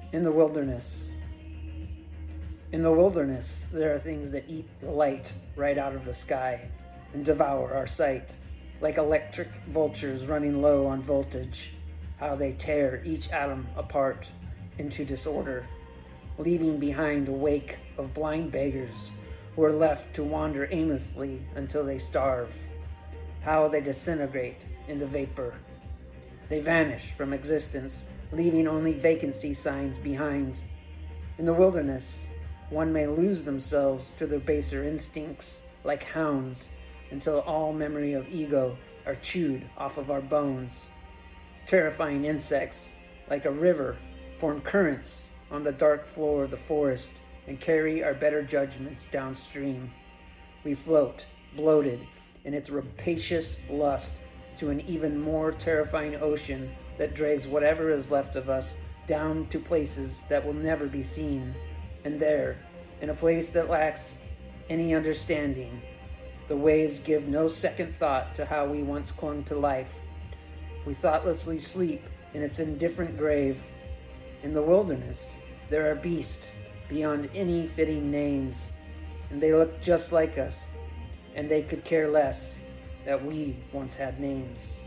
In the wilderness. In the wilderness, there are things that eat the light right out of the sky and devour our sight, like electric vultures running low on voltage, how they tear each atom apart into disorder, leaving behind a wake of blind beggars who are left to wander aimlessly until they starve, how they disintegrate into vapor. They vanish from existence, leaving only vacancy signs behind. In the wilderness, one may lose themselves to their baser instincts like hounds until all memory of ego are chewed off of our bones. Terrifying insects, like a river, form currents on the dark floor of the forest and carry our better judgments downstream. We float, bloated, in its rapacious lust to an even more terrifying ocean that drags whatever is left of us down to places that will never be seen. And there, in a place that lacks any understanding, the waves give no second thought to how we once clung to life. We thoughtlessly sleep in its indifferent grave. In the wilderness, there are beasts beyond any fitting names, and they look just like us, and they could care less that we once had names.